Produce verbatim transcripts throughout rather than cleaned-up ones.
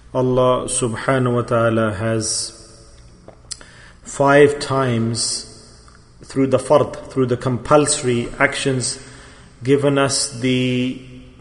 Allah subhanahu wa ta'ala has five times through the fard, through the compulsory actions, given us the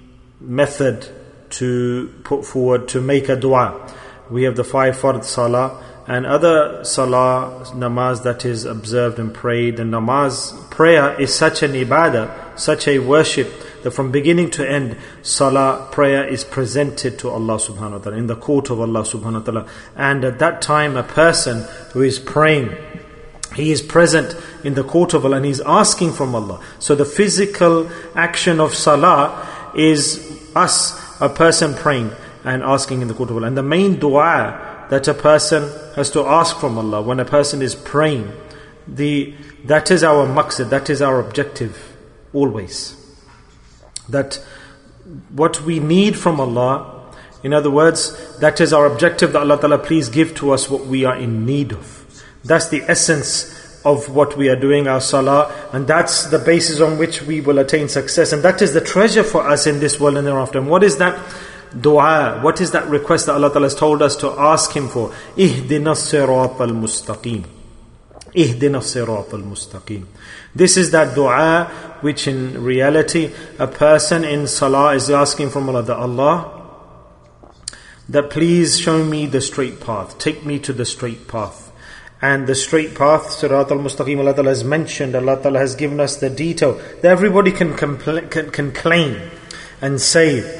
method to put forward to make a dua. We have the five fard salah and other salah, namaz that is observed and prayed. And namaz, prayer is such an ibadah, such a worship, that from beginning to end, salah, prayer is presented to Allah subhanahu wa ta'ala, in the court of Allah subhanahu wa ta'ala. And at that time, a person who is praying, he is present in the court of Allah and he's asking from Allah. So the physical action of salah is us, a person praying and asking in the court of Allah. And the main dua that a person has to ask from Allah when a person is praying, the that is our maqsad, that is our objective always. That what we need from Allah, in other words, that is our objective, that Allah Ta'ala please give to us what we are in need of. That's the essence of what we are doing, our salah, and that's the basis on which we will attain success. And that is the treasure for us in this world and thereafter. And what is that dua? What is that request that Allah Ta'ala has told us to ask Him for? Ihdina as-sirat al-mustaqim. Ihdina as-sirat al-mustaqim. This is that dua which in reality a person in salah is asking from Allah, that Allah, that please show me the straight path, take me to the straight path. And the straight path, Sirat al-Mustaqim, Allah Ta'ala has mentioned, Allah Ta'ala has given us the detail that everybody can, compl- can, can claim and say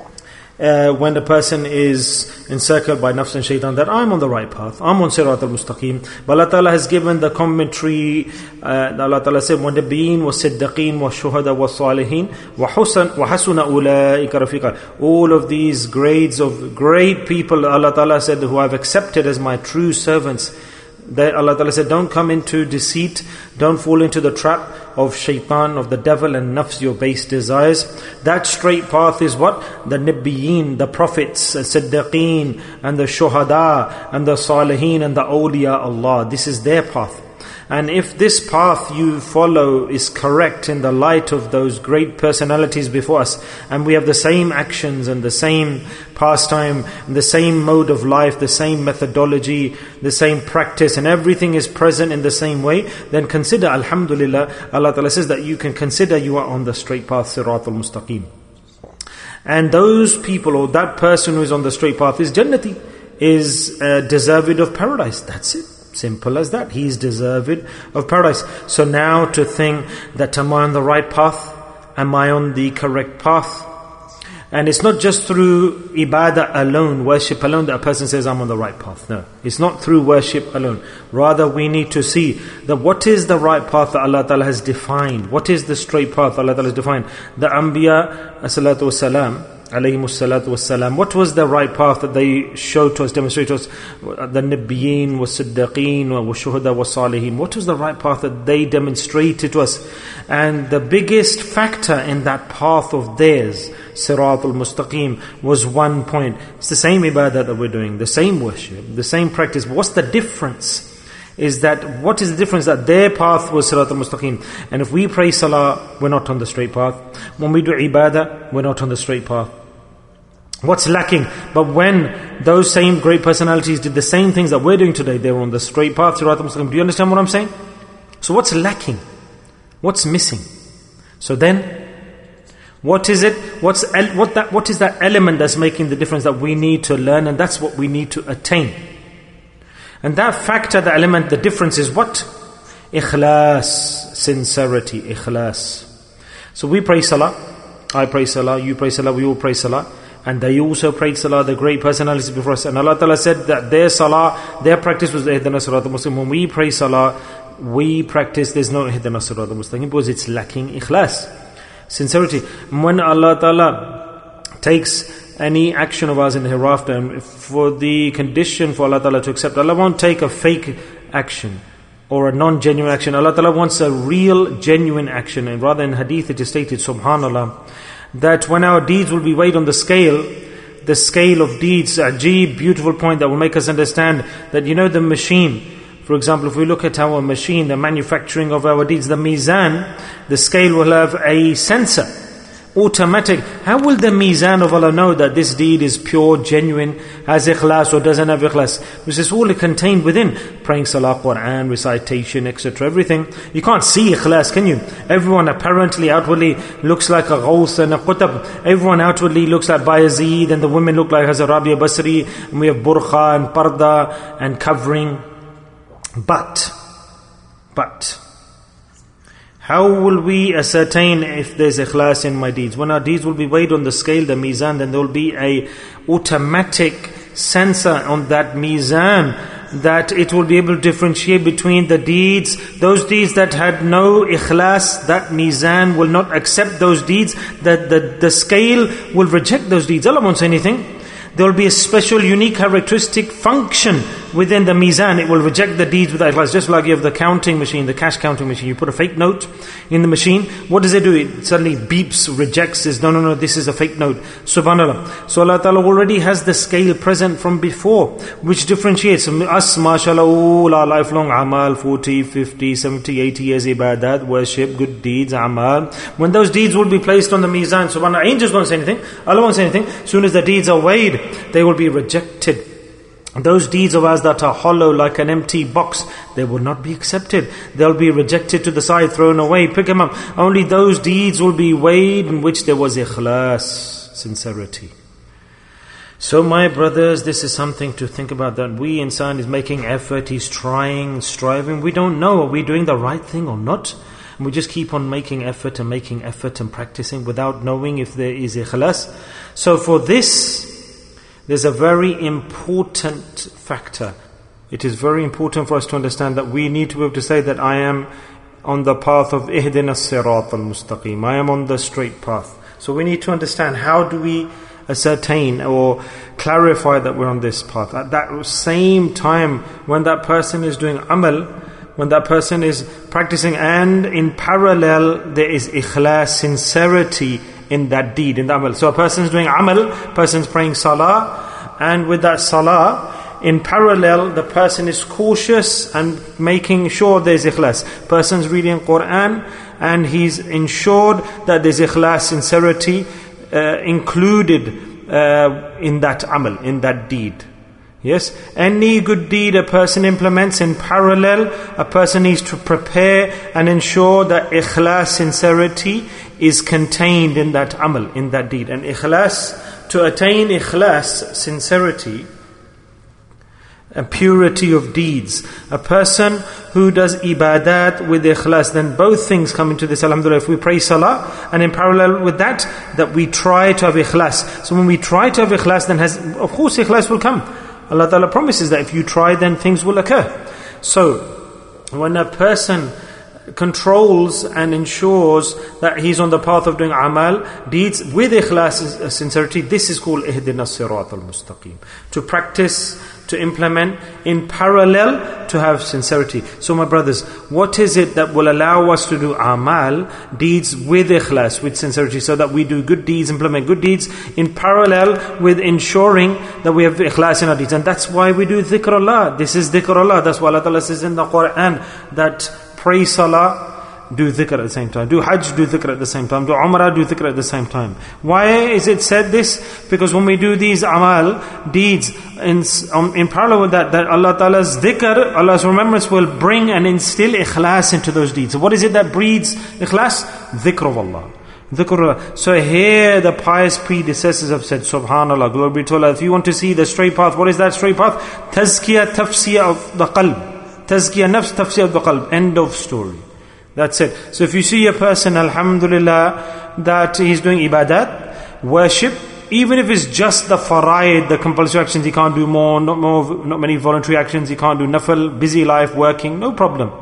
uh, when the person is encircled by nafs and shaitan, that I'm on the right path, I'm on Sirat al-Mustaqim. But Allah Ta'ala has given the commentary, uh, Allah Ta'ala said, وَنَبِيِّينَ وَالصِّدَّقِينَ وَالشُّهَدَى وَالصَّالِحِينَ وَحَسُنَ أُولَٰئِكَ رَفِيقًا. All of these grades of great people, Allah Ta'ala said, who I've accepted as my true servants. That Allah Ta'ala said, don't come into deceit, don't fall into the trap of shaitan, of the devil and nafs, your base desires. That straight path is what? The Nabiyeen, the prophets, Siddiqeen, and the Shuhada, and the Salihin, and the Awliya Allah. This is their path. And if this path you follow is correct in the light of those great personalities before us, and we have the same actions and the same pastime, and the same mode of life, the same methodology, the same practice, and everything is present in the same way, then consider, alhamdulillah, Allah Ta'ala says that you can consider you are on the straight path, Sirat al-Mustaqim. And those people, or that person who is on the straight path is Jannati, is uh, deserved of paradise. That's it. Simple as that. He is deserved of paradise. So now to think that am I on the right path? Am I on the correct path? And it's not just through ibadah alone, worship alone, that a person says I'm on the right path. No, it's not through worship alone. Rather we need to see that what is the right path that Allah Ta'ala has defined. What is the straight path Allah Ta'ala has defined? The Anbiya, as-salatu was-salam, alayhimu salatu wassalam, what was the right path that they showed to us, demonstrated to us? The Nabiyeen, was-Siddiqeen, was-Shuhada, was-Salihin. What was the right path that they demonstrated to us? And the biggest factor in that path of theirs, Sirat al-Mustaqim, was one point. It's the same ibadah that we're doing, the same worship, the same practice. But what's the difference? Is that, what is the difference? That their path was Sirat al-Mustaqim. And if we pray salah, we're not on the straight path. When we do ibadah, we're not on the straight path. What's lacking? But when those same great personalities did the same things that we're doing today, they were on the straight path, Sirat al-Mustaqim. Do you understand what I'm saying? So what's lacking? What's missing? So then, what is it? What's what that? What is that element that's making the difference that we need to learn, and that's what we need to attain? And that factor, the element, the difference is what? Ikhlas, sincerity, ikhlas. So we pray salah, I pray salah, you pray salah, we all pray salah. And they also prayed salah, the great personalities before us. And Allah Ta'ala said that their salah, their practice was Ihdina Sirat al-Mustaqim. When we pray salah, we practice, there's no Ihdina Sirat al-Mustaqim, because it's lacking ikhlas, sincerity. When Allah Ta'ala takes any action of ours in the hereafter, and for the condition for Allah Ta'ala to accept, Allah won't take a fake action or a non-genuine action. Allah Ta'ala wants a real, genuine action. And rather in hadith it is stated, subhanallah, that when our deeds will be weighed on the scale, the scale of deeds, ajib, beautiful point that will make us understand that, you know, the machine, for example, if we look at our machine, the manufacturing of our deeds, the mizan, the scale will have a sensor. automatic. How will the mizan of Allah know that this deed is pure, genuine, has ikhlas or doesn't have ikhlas? Because it's all contained within praying salah, Quran, recitation, et cetera. Everything. You can't see ikhlas, can you? Everyone apparently outwardly looks like a Ghawth and a Qutab. Everyone outwardly looks like Bayazid, and the women look like Hazrat Rabia Basri, and we have burqa and parda and covering. But, but, how will we ascertain if there's ikhlas in my deeds? When our deeds will be weighed on the scale, the mizan, then there will be a automatic sensor on that mizan that it will be able to differentiate between the deeds. Those deeds that had no ikhlas, that mizan will not accept those deeds. That the, the scale will reject those deeds. Allah won't say anything. There will be a special, unique, characteristic function within the mizan. It will reject the deeds without ikhlas. Just like you have the counting machine, the cash counting machine. You put a fake note in the machine. What does it do? It suddenly beeps, rejects, says, no, no, no, this is a fake note. Subhanallah. So Allah Ta'ala already has the scale present from before, which differentiates us, mashallah, all our lifelong amal, forty, fifty, seventy, eighty years ibadat, worship, good deeds, amal. When those deeds will be placed on the mizan, subhanallah, angels won't say anything, Allah won't say anything. As soon as the deeds are weighed, they will be rejected. Those deeds of ours that are hollow like an empty box, they will not be accepted. They'll be rejected to the side, thrown away, pick them up. Only those deeds will be weighed in which there was ikhlas, sincerity. So my brothers, this is something to think about, that we, insan is making effort, he's trying, striving. We don't know, are we doing the right thing or not? And we just keep on making effort and making effort and practicing without knowing if there is ikhlas. So for this, there's a very important factor. It is very important for us to understand that we need to be able to say that I am on the path of ihdina as-sirat al-mustaqim. I am on the straight path. So we need to understand, how do we ascertain or clarify that we're on this path? At that same time, when that person is doing amal, when that person is practicing, and in parallel there is ikhlas, sincerity in that deed, in the amal. So a person is doing amal, person's praying salah, and with that salah, in parallel, the person is cautious and making sure there's ikhlas. Person's reading Quran, and he's ensured that there's ikhlas, sincerity uh, included uh, in that amal, in that deed. Yes, any good deed a person implements, in parallel, a person needs to prepare and ensure that ikhlas, sincerity, is contained in that amal, in that deed. And ikhlas, to attain ikhlas, sincerity, and purity of deeds, a person who does ibadat with ikhlas, then both things come into this, alhamdulillah. If we pray salah, and in parallel with that, that we try to have ikhlas. So when we try to have ikhlas, then has, of course ikhlas will come. Allah Ta'ala promises that if you try, then things will occur. So, when a person controls and ensures that he's on the path of doing amal, deeds with ikhlas, sincerity, this is called ihdina as-sirat al-mustaqim. To practice, to implement, in parallel to have sincerity. So my brothers, what is it that will allow us to do amal, deeds with ikhlas, with sincerity, so that we do good deeds, implement good deeds, in parallel with ensuring that we have ikhlas in our deeds? And that's why we do dhikrullah. This is dhikrullah. That's why Allah Ta'ala says in the Quran that pray salah, do dhikr at the same time. Do hajj, do dhikr at the same time. Do umrah, do dhikr at the same time. Why is it said this? Because when we do these amal, deeds, in, um, in parallel with that, that Allah Ta'ala's dhikr, Allah's remembrance will bring and instill ikhlas into those deeds. So what is it that breeds ikhlas? Dhikr of Allah. Dhikrullah. So here the pious predecessors have said, subhanallah, glory be to Allah. If you want to see the straight path, what is that straight path? Tazkiyah, tafsiyah of the qalb. Tazkiyah nafs, tafsiyah of the qalb. End of story. That's it. So if you see a person, alhamdulillah, that he's doing ibadat, worship, even if it's just the faraid, the compulsory actions, he can't do more, not more, not many voluntary actions, he can't do nafil, busy life, working, no problem.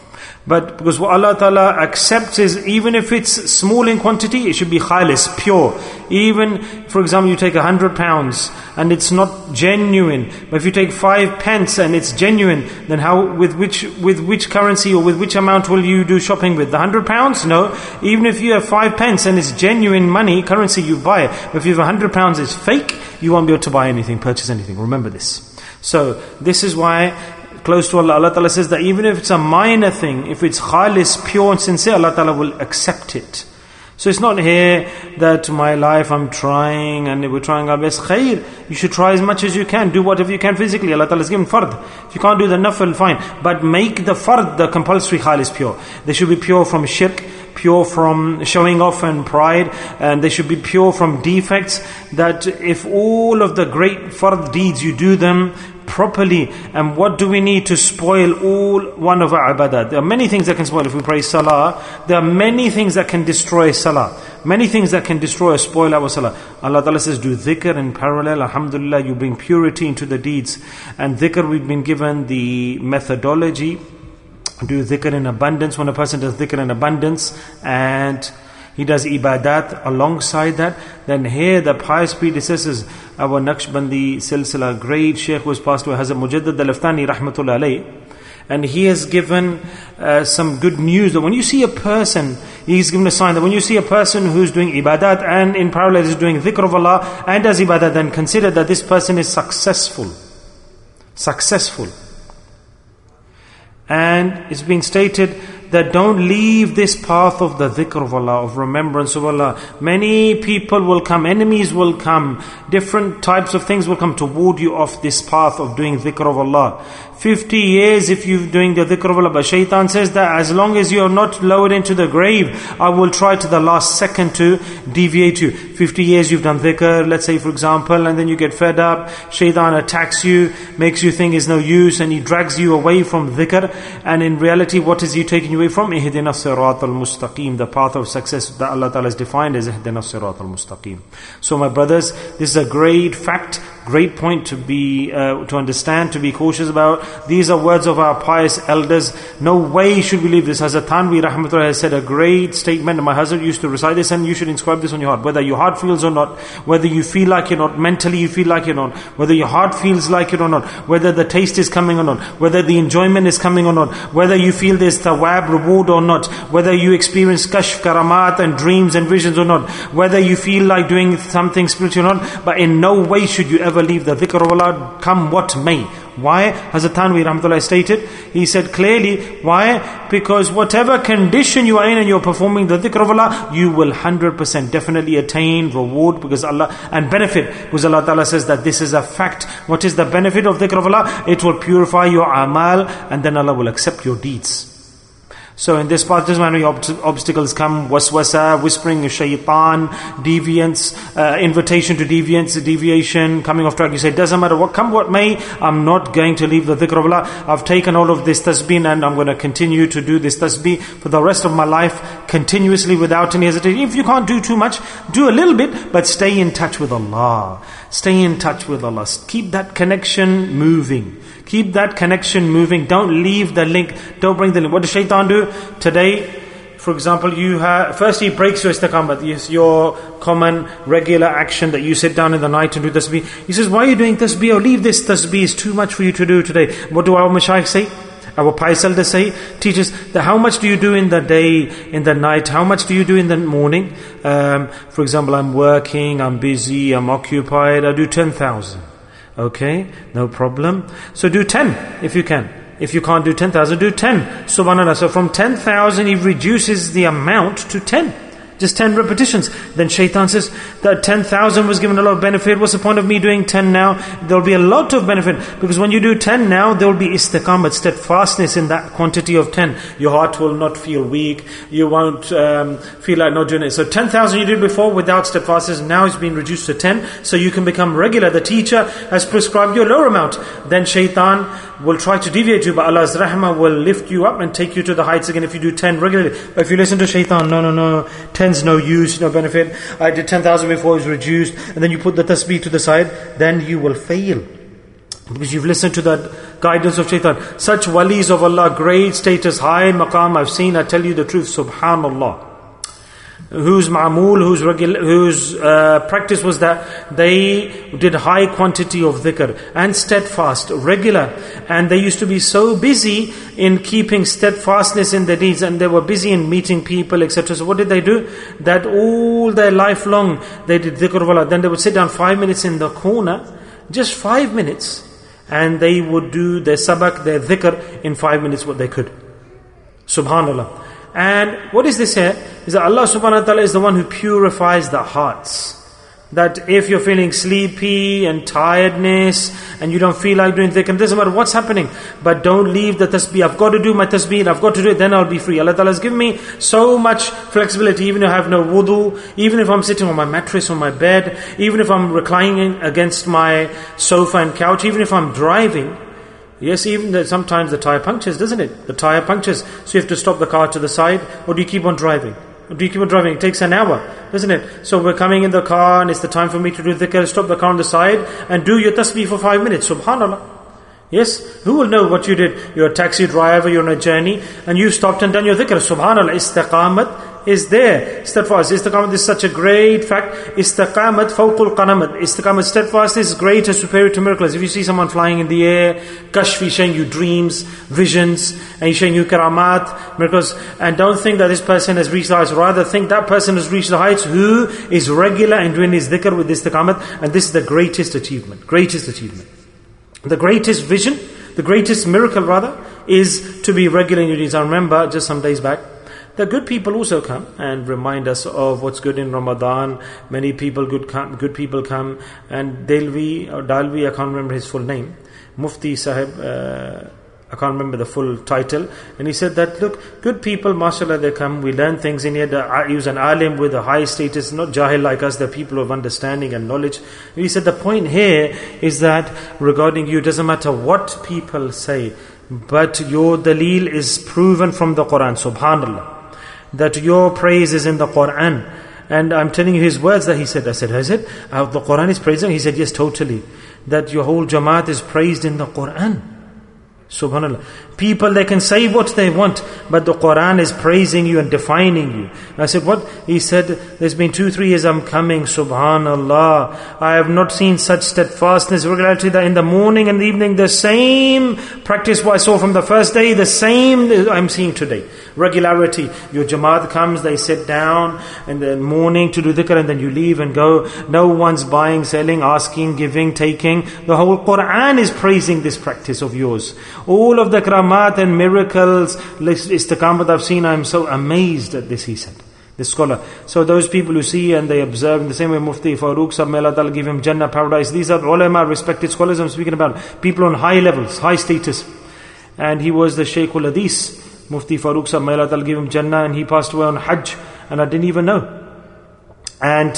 But because what Allah Ta'ala accepts is, even if it's small in quantity, it should be khalis, pure. Even, for example, you take a hundred pounds and it's not genuine. But if you take five pence and it's genuine, then how, with which, with which currency or with which amount will you do shopping with? The hundred pounds? No. Even if you have five pence and it's genuine money, currency, you buy it. But if you have a hundred pounds, it's fake, you won't be able to buy anything, purchase anything. Remember this. So, this is why, close to Allah, Allah Ta'ala says that even if it's a minor thing, if it's khalis, pure and sincere, Allah Ta'ala will accept it. So it's not here that my life I'm trying and we're trying our best. Khair, you should try as much as you can. Do whatever you can physically. Allah Ta'ala has given fard. If you can't do the nafil, fine. But make the fard, the compulsory khalis, pure. They should be pure from shirk, pure from showing off and pride, and they should be pure from defects. That if all of the great fard deeds, you do them properly. And what do we need to spoil all one of our ibadah? There are many things that can spoil. If we pray salah, there are many things that can destroy salah. Many things that can destroy or spoil our salah. Allah Ta'ala says, do dhikr in parallel. Alhamdulillah, you bring purity into the deeds. And dhikr, we've been given the methodology. Do dhikr in abundance. When a person does dhikr in abundance and he does ibadat alongside that, then here the pious predecessors, our Naqshbandi Silsila, great Shaykh was passed away, Hazrat Mujaddid Al-Aftani Rahmatullah Alayh, and he has given uh, some good news that when you see a person, he's given a sign that when you see a person who's doing ibadat and in parallel is doing dhikr of Allah and does ibadat, then consider that this person is successful. Successful. And it's been stated that don't leave this path of the dhikr of Allah, of remembrance of Allah. Many people will come, enemies will come, different types of things will come to ward you off this path of doing dhikr of Allah. Fifty years if you're doing the dhikr of Allah, but shaitan says that as long as you are not lowered into the grave, I will try to the last second to deviate you. Fifty years you've done dhikr, let's say for example, and then you get fed up, shaitan attacks you, makes you think it's no use, and he drags you away from dhikr, and in reality what is he taking you away from? Ihdina sirat al-mustaqim, the path of success that Allah Ta'ala has defined as Ihdina sirat al-mustaqim. So my brothers, this is a great fact, great point to be, uh, to understand, to be cautious about. These are words of our pious elders. No way should we leave this. Hazrat Thanvi Rahmatullah has said a great statement. My husband used to recite this, and you should inscribe this on your heart. Whether your heart feels or not, whether you feel like it or not, mentally you feel like it or not, whether your heart feels like it or not, whether the taste is coming or not, whether the enjoyment is coming or not, whether you feel there's thawab, reward or not, whether you experience kashf, karamat and dreams and visions or not, whether you feel like doing something spiritual or not, but in no way should you ever leave the dhikr of Allah, come what may. Why? Hazrat Thanvi Rahmatullah stated, he said clearly, why? Because whatever condition you are in and you're performing the dhikr of Allah, you will one hundred percent definitely attain reward because Allah, and benefit, because Allah Ta'ala says that this is a fact. What is the benefit of dhikr of Allah? It will purify your amal, and then Allah will accept your deeds. So in this path, doesn't matter ob- obstacles come, waswasa, whispering, shaitan, deviance, uh, invitation to deviance, deviation, coming off track. You say, doesn't matter what come what may, I'm not going to leave the dhikr of Allah. I've taken all of this tasbih and I'm going to continue to do this tasbih for the rest of my life, continuously without any hesitation. If you can't do too much, do a little bit, but stay in touch with Allah. Stay in touch with Allah. Keep that connection moving. Keep that connection moving. Don't leave the link. Don't bring the link. What does shaitan do? Today, for example, you have, first he breaks your istiqamat. Yes, your common, regular action that you sit down in the night and do tasbih. He says, why are you doing tasbih? Or leave this tasbih. It's too much for you to do today. What do our mashayikh say? Our pious elders say, teachers, that how much do you do in the day, in the night? How much do you do in the morning? Um, for example, I'm working, I'm busy, I'm occupied. I do ten thousand. Okay, no problem. So do ten if you can. If you can't do ten thousand, do ten. Subhanallah. So from ten thousand, he reduces the amount to ten. Just ten repetitions. Then shaitan says that ten thousand was given a lot of benefit. What's the point of me doing ten now? There will be a lot of benefit. Because when you do ten now, there will be istiqamat, steadfastness in that quantity of ten. Your heart will not feel weak. You won't um, feel like not doing it. So ten thousand you did before without steadfastness. Now it's been reduced to ten. So you can become regular. The teacher has prescribed you a lower amount. Then shaitan will try to deviate you. But Allah's rahmah will lift you up and take you to the heights again if you do ten regularly. But if you listen to shaitan, no, no, no. ten's no use, no benefit. I did ten thousand before, it was reduced. And then you put the tasbih to the side. Then you will fail. Because you've listened to the guidance of shaitan. Such walis of Allah, great status, high maqam, I've seen, I tell you the truth, subhanallah. Whose ma'amul, whose regular, whose uh, practice was that they did high quantity of dhikr and steadfast, regular, and they used to be so busy in keeping steadfastness in their deeds, and they were busy in meeting people, et cetera. So what did they do? That all their life long they did dhikr of Allah. Then they would sit down five minutes in the corner, just five minutes, and they would do their sabak, their dhikr in five minutes what they could. Subhanallah. And what is this here? Is that Allah subhanahu wa ta'ala is the one who purifies the hearts. That if you're feeling sleepy and tiredness and you don't feel like doing dhikr, it doesn't matter what's happening, but don't leave the tasbih. I've got to do my tasbih and I've got to do it, then I'll be free. Allah Ta'ala has given me so much flexibility, even if I have no wudu, even if I'm sitting on my mattress, on my bed, even if I'm reclining against my sofa and couch, even if I'm driving. Yes, even the, sometimes the tire punctures, doesn't it? The tire punctures, so you have to stop the car to the side, or do you keep on driving? Do you keep on driving? It takes an hour, doesn't it? So we're coming in the car and it's the time for me to do dhikr. Stop the car on the side and do your tasbih for five minutes. Subhanallah. Yes? Who will know what you did? You're a taxi driver, you're on a journey, and you stopped and done your dhikr. Subhanallah. Istiqamat is there. Steadfast. Istiqamat is such a great fact. Istiqamat fawqul qanamat. Istiqamat, steadfastness is greater, superior to miracles. If you see someone flying in the air, kashf, he's showing you dreams, visions, and he's showing you karamat, miracles. And don't think that this person has reached the heights. Rather think that person has reached the heights who is regular in doing his dhikr with istiqamat. And this is the greatest achievement. Greatest achievement. The greatest vision, the greatest miracle rather, is to be regular in your deeds. I remember just some days back, the good people also come and remind us of what's good in Ramadan. Many people, good come, good people come, and Delvi or Dalvi, I can't remember his full name, Mufti Sahib, uh, I can't remember the full title, and he said that, look, good people, mashallah, they come, we learn things in here. He was an alim with a high status, not jahil like us, they're people of understanding and knowledge. And he said the point here is that regarding you, it doesn't matter what people say, but your daleel is proven from the Quran, subhanallah. That your praise is in the Quran. And I'm telling you his words that he said. I said, is it? Uh, the Quran is praising? He said, yes, totally. That your whole Jamaat is praised in the Quran. Subhanallah. People, they can say what they want, but the Quran is praising you and defining you. I said, what? He said, there's been two, three years I'm coming, subhanallah. I have not seen such steadfastness, regularity, that in the morning and the evening, the same practice what I saw from the first day, the same I'm seeing today. Regularity. Your Jamaat comes, they sit down in the morning to do dhikr, and then you leave and go. No one's buying, selling, asking, giving, taking. The whole Quran is praising this practice of yours. All of the karamat and miracles, istiqamat I've seen, I'm so amazed at this, he said. The scholar. So those people who see and they observe, in the same way Mufti Farooq Sahib, may Allah Ta'ala give him Jannah, paradise. These are ulama, respected scholars I'm speaking about. People on high levels, high status. And he was the Shaykh ul Hadith, Mufti Farooq Sahib, may Allah Ta'ala give him Jannah, and he passed away on Hajj, and I didn't even know. And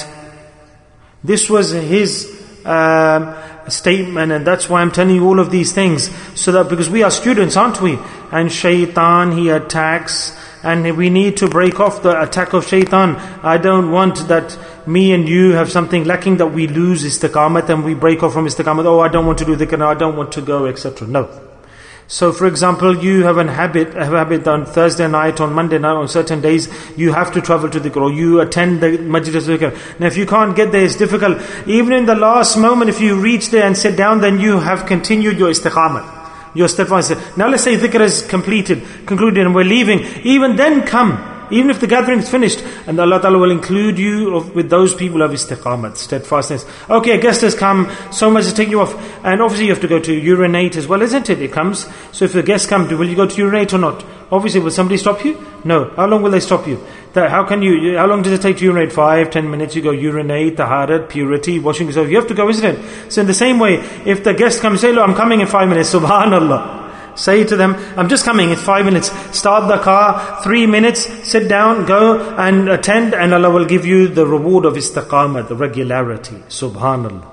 this was his um, statement, and that's why I'm telling you all of these things, so that because we are students, aren't we? And shaitan, he attacks, and we need to break off the attack of shaitan. I don't want that me and you have something lacking, that we lose istiqamat and we break off from istiqamat. Oh, I don't want to do dhikr now, I don't want to go, et cetera. No. So for example, you have a habit, a habit on Thursday night, on Monday night, on certain days, you have to travel to dhikr, or you attend the majlis dhikr. Now if you can't get there, it's difficult. Even in the last moment, if you reach there and sit down, then you have continued your istiqamah, your steadfastness. Now let's say dhikr is completed, concluded, and we're leaving. Even then come. Even if the gathering is finished, and Allah Ta'ala will include you of, with those people of istiqamat, steadfastness. Okay, a guest has come, so much to take you off. And obviously you have to go to urinate as well, isn't it? It comes. So if the guests come, will you go to urinate or not? Obviously, will somebody stop you? No. How long will they stop you? That, how can you, how long does it take to urinate? Five, ten minutes, you go urinate, taharat, purity, washing yourself. You have to go, isn't it? So in the same way, if the guest comes, say, look, I'm coming in five minutes, subhanallah. Say to them, I'm just coming, it's five minutes. Start the car, three minutes, sit down, go and attend, and Allah will give you the reward of istiqamah, the regularity. Subhanallah.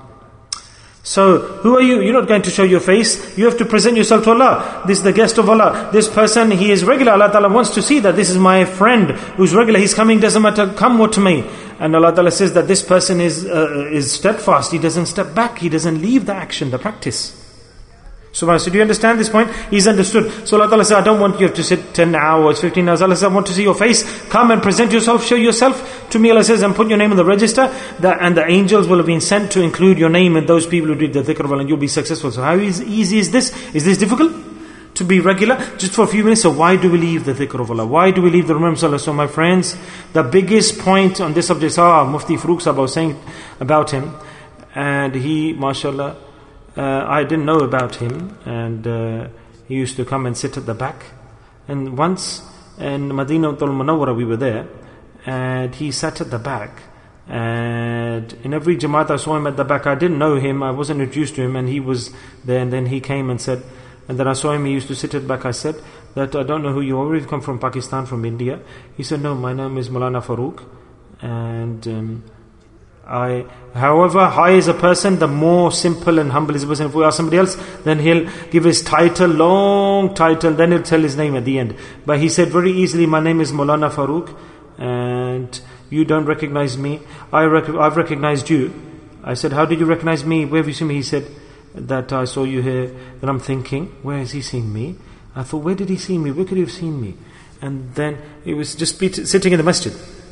So, who are you? You're not going to show your face. You have to present yourself to Allah. This is the guest of Allah. This person, he is regular. Allah Ta'ala wants to see that this is my friend who's regular. He's coming, doesn't matter, come what to me. And Allah Ta'ala says that this person is uh, is steadfast. He doesn't step back. He doesn't leave the action, the practice. So, so do you understand this point? He's understood. So Allah Ta'ala says, I don't want you to sit ten hours, fifteen hours. Allah says, I want to see your face. Come and present yourself, show yourself to me. Allah says, and put your name in the register. That, and the angels will have been sent to include your name in those people who did the dhikr of Allah, and you'll be successful. So how is, easy is this? Is this difficult? To be regular? Just for a few minutes. So why do we leave the dhikr of Allah? Why do we leave the remembrance of Allah? So my friends, the biggest point on this subject, ah, Mufti Farooq Sahib was saying about him, and he, mashallah, Uh, I didn't know about him, and uh, he used to come and sit at the back. And once in Madinatul Munawwara, we were there, and he sat at the back. And in every Jamaat I saw him at the back. I didn't know him, I wasn't introduced to him, and he was there. And then he came and said, and then I saw him, he used to sit at the back. I said that I don't know who you are, you've come from Pakistan, from India. He said, no, my name is Maulana Farooq. And um, I, however high is a person, the more simple and humble is a person. If we ask somebody else, then he'll give his title, long title, then he'll tell his name at the end. But he said very easily, my name is Maulana Farooq, and you don't recognize me. I rec- I've recognized you. I said, how did you recognize me? Where have you seen me? He said, that I saw you here. Then I'm thinking, where has he seen me? I thought, where did he see me? Where could he have seen me? And then he was just sitting in the masjid.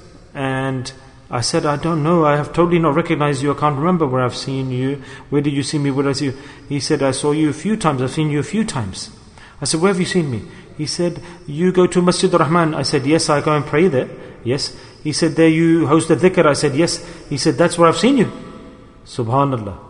And I said, I don't know. I have totally not recognized you. I can't remember where I've seen you. Where did you see me? Where did I see you? He said, I saw you a few times. I've seen you a few times. I said, where have you seen me? He said, you go to Masjid ar-Rahman. I said, yes, I go and pray there. Yes. He said, there you host the dhikr. I said, yes. He said, that's where I've seen you. Subhanallah.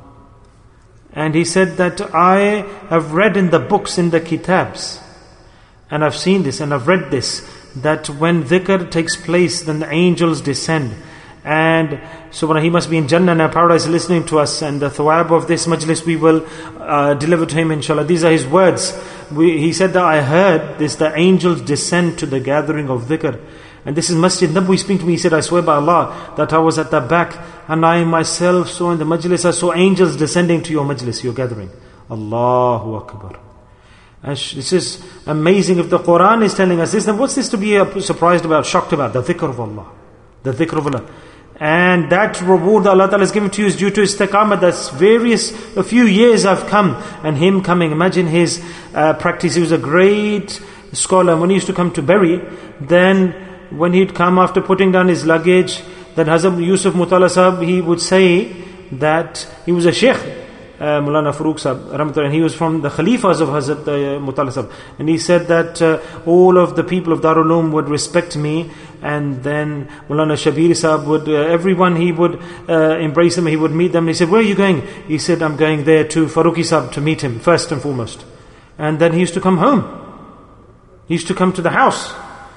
And he said that I have read in the books, in the kitabs, and I've seen this and I've read this, that when dhikr takes place, then the angels descend. And subhanAllah, he must be in Jannah and paradise listening to us, and the thawab of this majlis we will uh, deliver to him, inshallah. These are his words. We, he said that I heard this, the angels descend to the gathering of dhikr. And this is Masjid Nabawi speaking to me. He said, I swear by Allah that I was at the back, and I myself saw in the majlis, I saw angels descending to your majlis, your gathering. Allahu Akbar. And this is amazing. If the Quran is telling us this, then what's this to be surprised about, shocked about? The dhikr of Allah. The dhikr of Allah. And that reward that Allah Ta'ala has given to you is due to istiqamah. That's various, a few years I've come, and him coming. Imagine his uh, practice. He was a great scholar. When he used to come to Bury, then when he'd come after putting down his luggage, then Hazrat Yusuf Mutala Sahab, he would say that he was a sheikh, uh, Maulana Farooq Sahab, and he was from the Khalifas of Hazrat uh, Mutala Sahab. And he said that uh, all of the people of Darul Uloom would respect me, and then Maulana Shabir Sahab would, uh, everyone he would uh, embrace them, he would meet them. And he said, where are you going? He said, I'm going there to Farooqi Sahab to meet him, first and foremost. And then he used to come home. He used to come to the house.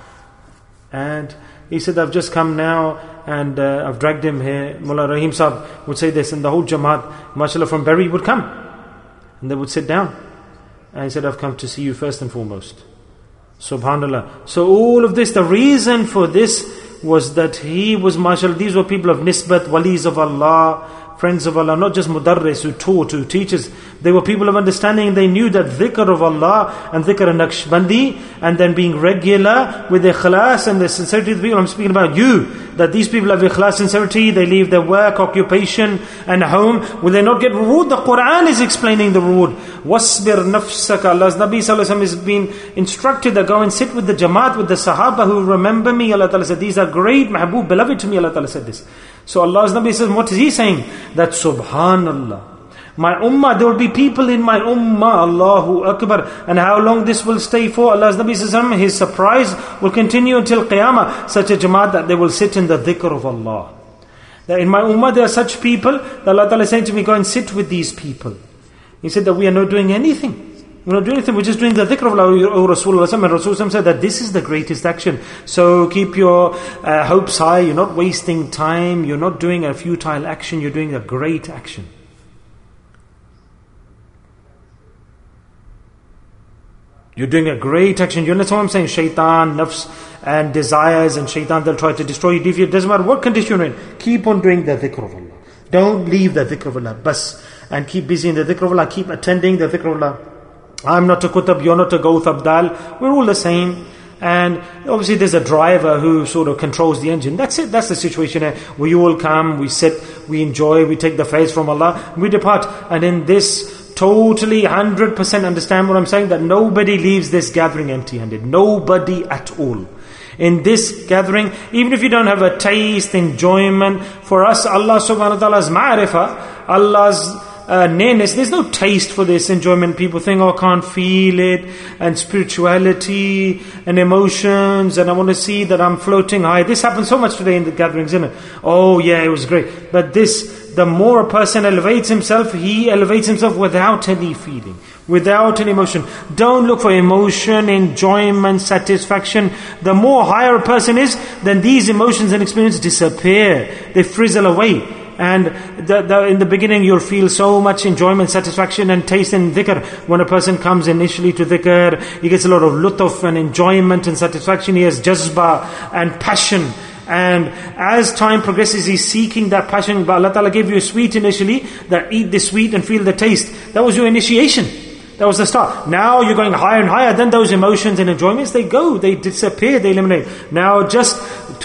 And he said, I've just come now, and uh, I've dragged him here. Mullah Rahim Sahab would say this, and the whole Jamaat, mashallah, from Bury would come. And they would sit down. And he said, I've come to see you first and foremost. Subhanallah. So all of this, the reason for this was that he was, mashallah, these were people of nisbat, walis of Allah, friends of Allah, not just mudarris who taught, who teaches. They were people of understanding. They knew that dhikr of Allah and dhikr and Naqshbandi, and then being regular with the ikhlas and the sincerity of the people. I'm speaking about you, that these people have ikhlas, sincerity. They leave their work, occupation and home. Will they not get reward? The Quran is explaining the reward. Wasbir nafsaka. Allah's Nabi Sallallahu Alaihi Wasallam has been instructed that go and sit with the Jamaat, with the Sahaba who remember me. Allah Ta'ala said, these are great, mahbub, beloved to me. Allah Ta'ala said this. So Allah's Nabi says, what is he saying? That Subhanallah, my ummah, there will be people in my ummah, Allahu Akbar. And how long this will stay for? Allah's Nabi says, his surprise will continue until Qiyamah. Such a Jamaat that they will sit in the dhikr of Allah. That in my ummah there are such people that Allah Ta'ala is saying to me, go and sit with these people. He said that we are not doing anything. We're not doing anything, we're just doing the dhikr of Allah. O Rasulullah, and Rasulullah said that this is the greatest action. So keep your uh, hopes high, you're not wasting time, you're not doing a futile action, you're doing a great action. You're doing a great action. You understand what I'm saying? Shaitan, nafs and desires and shaitan, they'll try to destroy you. It doesn't matter what condition you're in. Keep on doing the dhikr of Allah. Don't leave the dhikr of Allah. Bas. And keep busy in the dhikr of Allah. Keep attending the dhikr of Allah. I'm not a Kutab, you're not a Gauth Abdal. We're all the same. And obviously there's a driver who sort of controls the engine. That's it. That's the situation here. We all come, we sit, we enjoy, we take the faiz from Allah, we depart. And in this totally one hundred percent understand what I'm saying, that nobody leaves this gathering empty-handed. Nobody at all. In this gathering, even if you don't have a taste, enjoyment, for us, Allah subhanahu wa ta'ala's ma'rifah, Allah's Uh, nearness, there's no taste for this enjoyment. People think, oh, I can't feel it, and spirituality and emotions, and I want to see that I'm floating high. This happens so much today in the gatherings, isn't it? Oh yeah, it was great. But this the more a person elevates himself, he elevates himself without any feeling, without any emotion. Don't look for emotion, enjoyment, satisfaction. The more higher a person is, then these emotions and experiences disappear. They frizzle away. And the, the, in the beginning you'll feel so much enjoyment, satisfaction and taste in dhikr. When a person comes initially to dhikr, he gets a lot of lutf and enjoyment and satisfaction. He has jazba and passion. And as time progresses, he's seeking that passion. But Allah Ta'ala gave you a sweet initially, that eat the sweet and feel the taste. That was your initiation. That was the start. Now you're going higher and higher. Then those emotions and enjoyments, they go, they disappear, they eliminate. Now just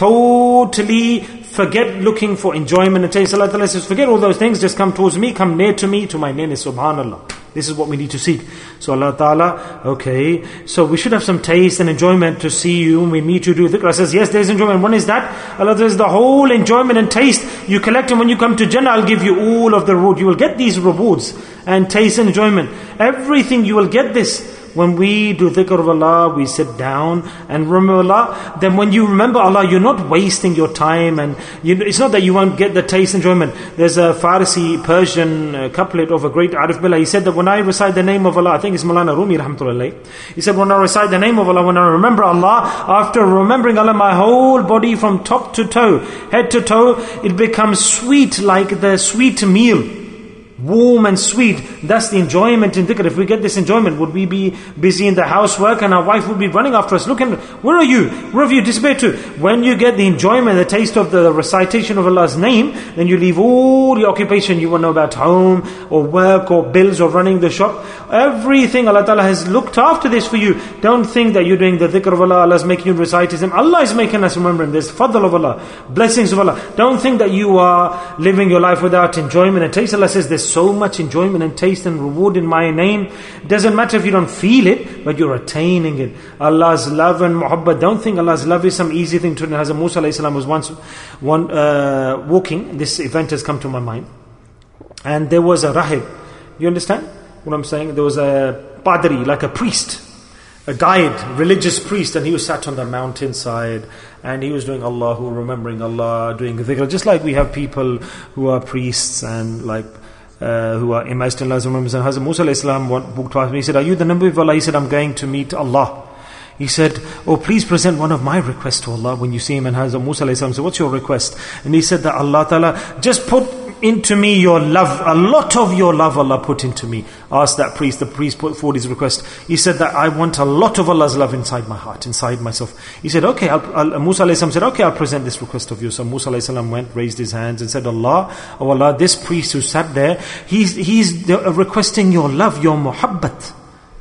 totally forget looking for enjoyment and taste. Allah Ta'ala says, forget all those things, just come towards me, come near to me, to my nearness, subhanallah. This is what we need to seek. So Allah Ta'ala, okay, so we should have some taste and enjoyment to see you when we meet you, do dhikr. Allah says, yes, there is enjoyment. One is that, Allah says, the whole enjoyment and taste, you collect them when you come to Jannah, I'll give you all of the reward. You will get these rewards and taste and enjoyment. Everything, you will get this. When we do dhikr of Allah, we sit down and remember Allah. Then when you remember Allah, you're not wasting your time. And you, it's not that you won't get the taste and enjoyment. There's a Farsi, Persian uh, couplet of a great Arif Billah. He said that when I recite the name of Allah, I think it's Maulana Rumi rahmatullah. He said, when I recite the name of Allah, when I remember Allah, after remembering Allah, my whole body from top to toe, head to toe, it becomes sweet like the sweet meal. Warm and sweet. That's the enjoyment in dhikr. If we get this enjoyment, would we be busy in the housework and our wife would be running after us? Look, and where are you? Where have you disappeared to? When you get the enjoyment, the taste of the recitation of Allah's name, then you leave all your occupation. You will know about home or work or bills or running the shop. Everything Allah Ta'ala has looked after this for you. Don't think that you're doing the dhikr of Allah, Allah's making you recite His name. Allah is making us remember Him. There's fadl of Allah, blessings of Allah. Don't think that you are living your life without enjoyment and taste. Allah says there's so much enjoyment and taste and reward in my name. Doesn't matter if you don't feel it, but you're attaining it. Allah's love and muhabbat. Don't think Allah's love is some easy thing to do. Hazrat Musa alayhi salam was once one, uh, walking. This event has come to my mind. And there was a rahib. You understand what I'm saying? There was a padri, like a priest, a guide, religious priest, and he was sat on the mountainside and he was doing Allahu, remembering Allah, doing dhikr. Just like we have people who are priests and like Uh, who are immersed in Allah's remembrance. And Hazrat Musa alayhi salam walked past me. He said, are you the Nabi of Allah? He said, I'm going to meet Allah. He said, oh, please present one of my requests to Allah when you see him. And Hazrat Musa alayhi salam said, what's your request? And he said that Allah Ta'ala, just put into me your love, a lot of your love Allah put into me. Asked that priest, the priest put forward his request. He said that I want a lot of Allah's love inside my heart, inside myself. He said, okay, I'll, I'll, Musa alayhi salam said, okay, I'll present this request of yours. So Musa alayhi salam went, raised his hands and said, Allah, oh Allah, this priest who sat there, he's, he's requesting your love, your muhabbat.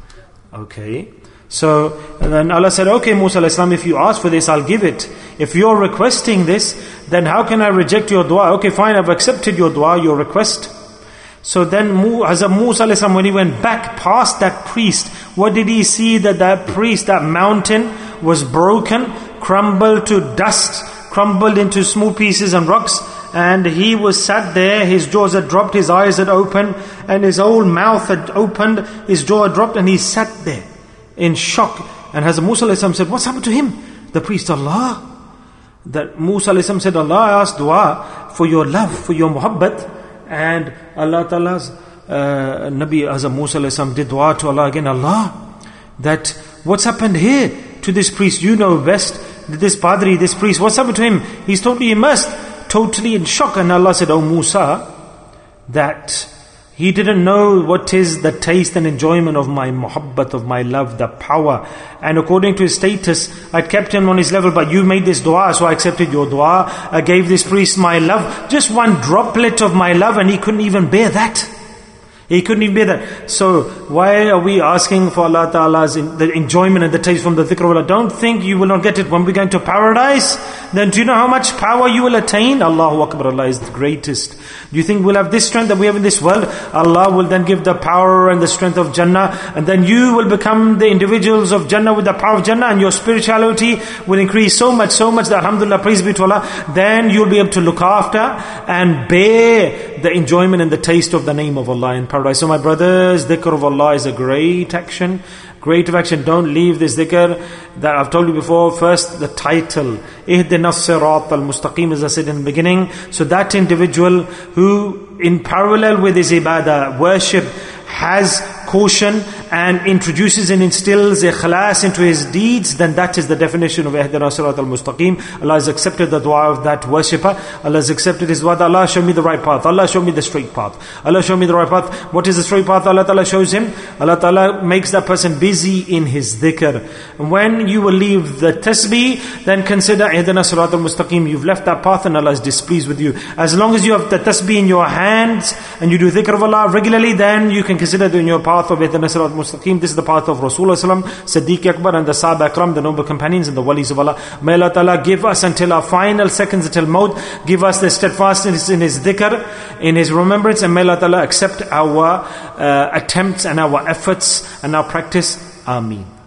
Okay. So, and then Allah said, okay Musa alayhi salam, if you ask for this, I'll give it. If you're requesting this, then how can I reject your dua? Okay, fine, I've accepted your dua, your request. So then Hazrat Musa alayhi salam, when he went back past that priest, what did he see? That that priest, that mountain was broken, crumbled to dust, crumbled into small pieces and rocks. And he was sat there, his jaws had dropped, his eyes had opened, and his whole mouth had opened, his jaw had dropped, and he sat there in shock. And Hazrat Musa alayhi salam said, what's happened to him? The priest, Allah. That Musa alayhi salam said, Allah, I asked dua for your love, for your muhabbat. And Allah Ta'ala's uh, Nabi Hazrat Musa alayhi salam did dua to Allah again, Allah, that what's happened here to this priest? You know best. This padri, this priest, what's happened to him? He's totally immersed, totally in shock. And Allah said, oh Musa, that he didn't know what is the taste and enjoyment of my muhabbat, of my love, the power. And according to his status, I kept him on his level, but you made this dua, so I accepted your dua. I gave this priest my love, just one droplet of my love, and he couldn't even bear that. He couldn't even bear that. So why are we asking for Allah Ta'ala's in, the enjoyment and the taste from the dhikr of Allah? Don't think you will not get it. When we go into paradise, then do you know how much power you will attain? Allahu Akbar, Allah is the greatest. Do you think we'll have this strength that we have in this world? Allah will then give the power and the strength of Jannah, and then you will become the individuals of Jannah with the power of Jannah, and your spirituality will increase so much, so much that alhamdulillah, praise be to Allah, then you'll be able to look after and bear the enjoyment and the taste of the name of Allah in paradise. So my brothers, dhikr of Allah is a great action, great creative action. Don't leave this dhikr that I've told you before. First, the title, Ihdina as-sirat al-mustaqim, as I said in the beginning. So that individual who, in parallel with his ibadah, worship, has caution and introduces and instills ikhlas into his deeds, then that is the definition of Ihdina as-sirat al-mustaqim. Allah has accepted the dua of that worshipper. Allah has accepted his dua. Allah, show me the right path. Allah, show me the straight path. Allah, show me the right path. What is the straight path? Allah Ta'ala shows him. Allah Ta'ala makes that person busy in his dhikr. And when you will leave the tasbih, then consider Ihdina as-sirat al-mustaqim. You've left that path and Allah is displeased with you. As long as you have the tasbih in your hands and you do dhikr of Allah regularly, then you can consider doing your path of Ihdina as-sirat al-mustaqim. This is the path of Rasulullah sallallahu alaihi wasallam, Siddiq Akbar and the Sahaba Akram, the noble companions and the walis of Allah. May Allah Ta'ala give us until our final seconds, until maut, give us the steadfastness in his dhikr, in his remembrance, and may Allah Ta'ala accept our uh, attempts and our efforts and our practice. Ameen.